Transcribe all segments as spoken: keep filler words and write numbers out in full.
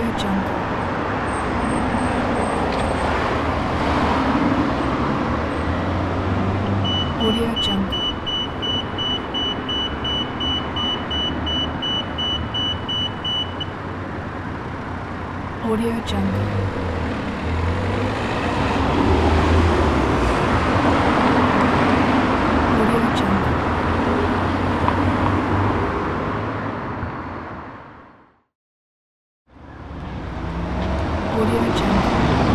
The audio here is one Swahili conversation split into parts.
Jungle. Audio Jungle. Audio Jungle. Audio Jungle. Audio Jungle.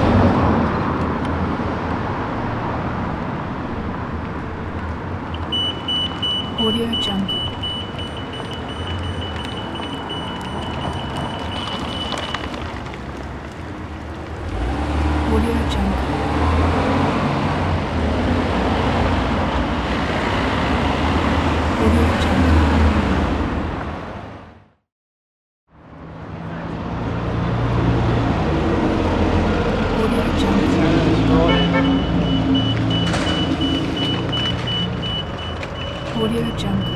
Audio Jungle. Audio Jungle. Audio Jungle. Audio Jungle. Audio Jungle.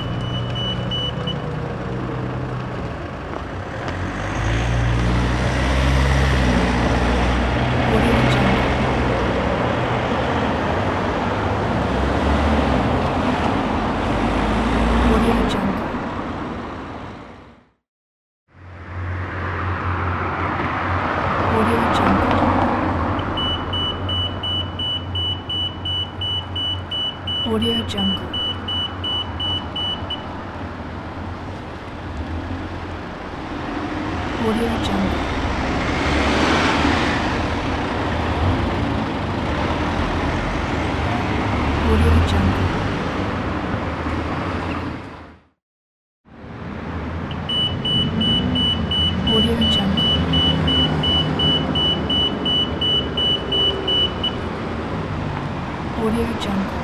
Audio Jungle. Audio Jungle. Audio Jungle. Audio Jungle. Audio Jungle.